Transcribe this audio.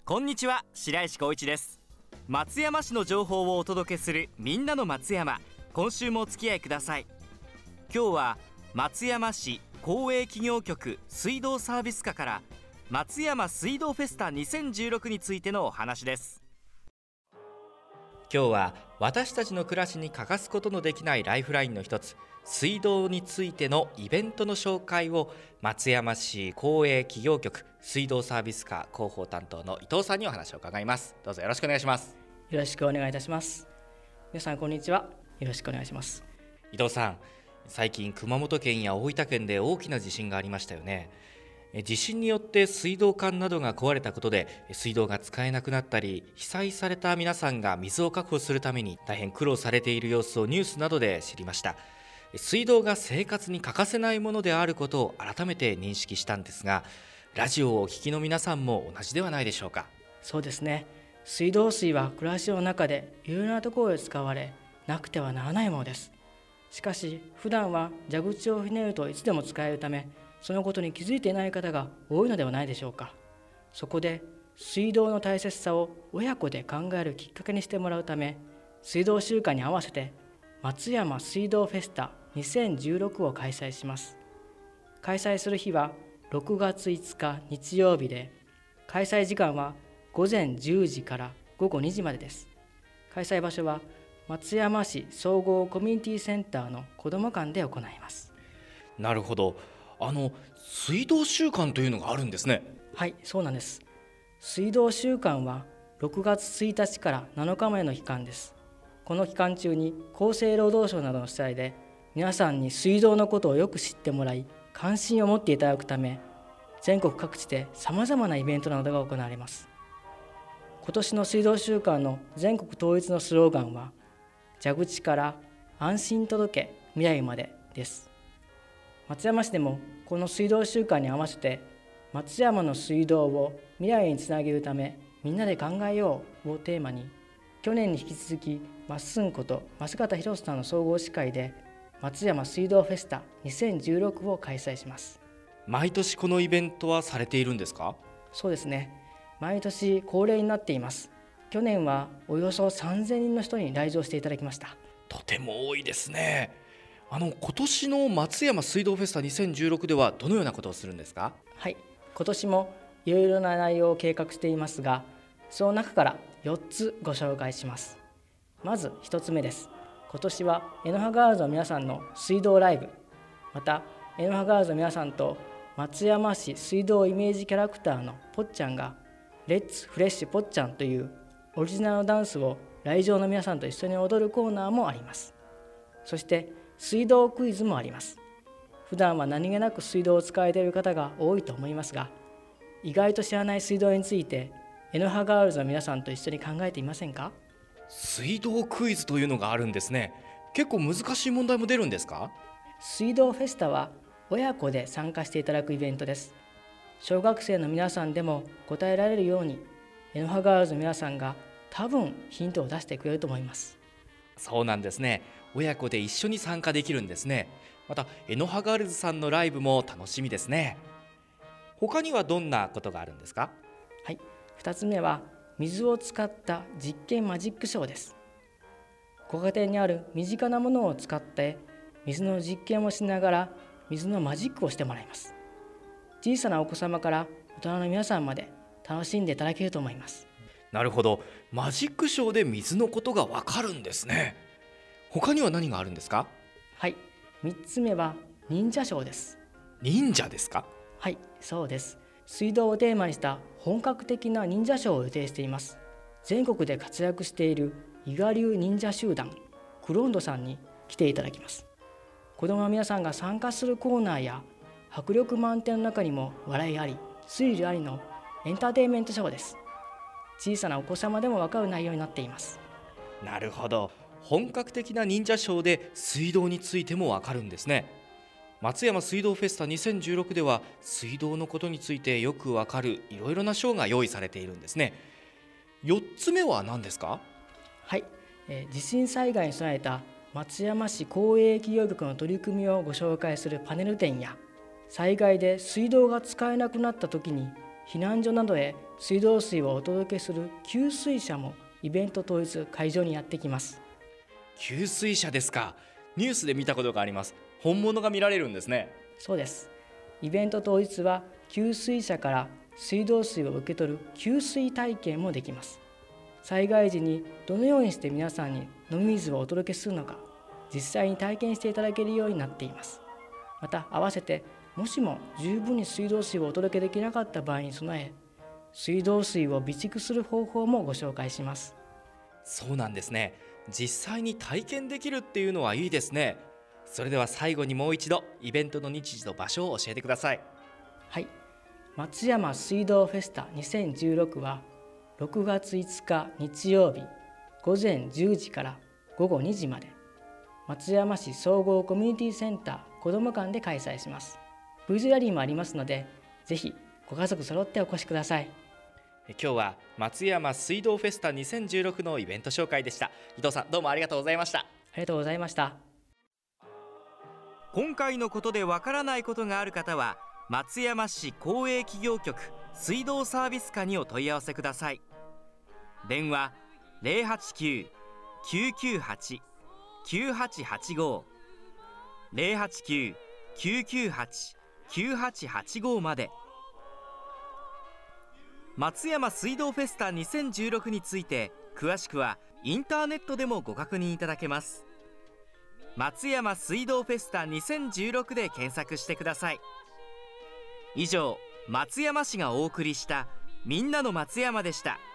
こんにちは、白石光一です。松山市の情報をお届けするみんなの松山。今週もお付き合いください。今日は松山市公営企業局水道サービス課から松山水道フェスタ2016についてのお話です。今日は私たちの暮らしに欠かすことのできないライフラインの一つ、水道についてのイベントの紹介を松山市公営企業局水道サービス課広報担当の伊藤さんにお話を伺います。どうぞよろしくお願いします。 よろしくお願いいたします。皆さんこんにちは。よろしくお願いします。 伊藤さん、最近熊本県や大分県で大きな地震がありましたよね。地震によって水道管などが壊れたことで水道が使えなくなったり、被災された皆さんが水を確保するために大変苦労されている様子をニュースなどで知りました。水道が生活に欠かせないものであることを改めて認識したんですが、ラジオをお聞きの皆さんも同じではないでしょうか。 そうですね。水道水は暮らしの中でいろいろなところで使われ、なくてはならないものです。しかし普段は蛇口をひねるといつでも使えるため、そのことに気づいていない方が多いのではないでしょうか。そこで水道の大切さを親子で考えるきっかけにしてもらうため、水道週間に合わせて松山水道フェスタ2016を開催します。開催する日は6月5日日曜日で、開催時間は午前10時から午後2時までです。開催場所は松山市総合コミュニティセンターの子ども館で行います。 なるほど。水道週間というのがあるんですね。 はい、そうなんです。水道週間は6月1日から7日までの期間です。この期間中に厚生労働省などの主催で、皆さんに水道のことをよく知ってもらい、関心を持っていただくため、全国各地でさまざまなイベントなどが行われます。今年の水道週間の全国統一のスローガンは、蛇口から安心届け未来までです。松山市でもこの水道週間に合わせて、松山の水道を未来につなげるためみんなで考えようをテーマに、去年に引き続きまっすんこと増形博さんの総合司会で松山水道フェスタ2016を開催します。 毎年このイベントはされているんですか？ そうですね。毎年恒例になっています。去年はおよそ3000人の人に来場していただきました。 とても多いですね。今年の松山水道フェスタ2016ではどのようなことをするんですか？ はい、今年もいろいろな内容を計画していますが、その中から4つご紹介します。まず1つ目です。今年はエノハガールズの皆さんの水道ライブ、またエノハガールズの皆さんと松山市水道イメージキャラクターのぽっちゃんがレッツフレッシュぽっちゃんというオリジナルダンスを来場の皆さんと一緒に踊るコーナーもあります。そして水道クイズもあります。普段は何気なく水道を使われている方が多いと思いますが、意外と知らない水道についてエノハガールズの皆さんと一緒に考えていませんか？ 水道クイズというのがあるんですね。結構難しい問題も出るんですか？ 水道フェスタは親子で参加していただくイベントです。小学生の皆さんでも答えられるように、エノハガールズの皆さんが多分ヒントを出してくれると思います。 そうなんですね。親子で一緒に参加できるんですね。またエノハガールズさんのライブも楽しみですね。他にはどんなことがあるんですか？ はい、2つ目は水を使った実験マジックショーです。ご家庭にある身近なものを使って水の実験をしながら水のマジックをしてもらいます。小さなお子様から大人の皆さんまで楽しんでいただけると思います。 なるほど。マジックショーで水のことがわかるんですね。他には何があるんですか？ はい、3つ目は忍者ショーです。 忍者ですか？ はい、そうです。水道をテーマにした本格的な忍者ショーを予定しています。全国で活躍している伊賀流忍者集団クロンドさんに来ていただきます。子どもの皆さんが参加するコーナーや迫力満点の中にも笑いありスリルありのエンターテインメントショーです。小さなお子様でも分かる内容になっています。 なるほど。本格的な忍者ショーで水道についてもわかるんですね。松山水道フェスタ2016では水道のことについてよくわかるいろいろなショーが用意されているんですね。4つ目は何ですか？ はい、地震災害に備えた松山市公営企業局の取り組みをご紹介するパネル展や、災害で水道が使えなくなった時に避難所などへ水道水をお届けする給水車もイベント当日会場にやってきます。 給水車ですか。ニュースで見たことがあります。本物が見られるんですね。 そうです。イベント当日は給水車から水道水を受け取る給水体験もできます。災害時にどのようにして皆さんに飲み水をお届けするのか、実際に体験していただけるようになっています。また合わせて、もしも十分に水道水をお届けできなかった場合に備え、水道水を備蓄する方法もご紹介します。 そうなんですね。実際に体験できるっていうのはいいですね。それでは最後にもう一度イベントの日時と場所を教えてください。 はい、松山水道フェスタ2016は6月5日日曜日午前10時から午後2時まで、松山市総合コミュニティセンター子ども館で開催します。ブースラリーもありますので、ぜひご家族揃ってお越しください。 今日は松山水道フェスタ2016のイベント紹介でした。伊藤さん、どうもありがとうございました。 ありがとうございました。 今回のことでわからないことがある方は、松山市公営企業局水道サービス課にお問い合わせください。電話 089-998-9885 089-998-9885 まで。松山水道フェスタ2016について詳しくはインターネットでもご確認いただけます。松山水道フェスタ2016で検索してください。以上、松山市がお送りしたみんなの松山でした。